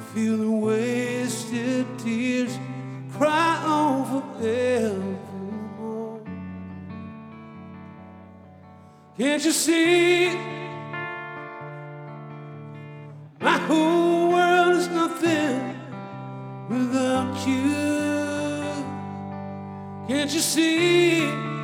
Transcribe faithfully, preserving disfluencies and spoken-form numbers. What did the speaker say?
feel the wasted tears cry on forevermore. Can't you see? My whole world is nothing without you. Can't you see?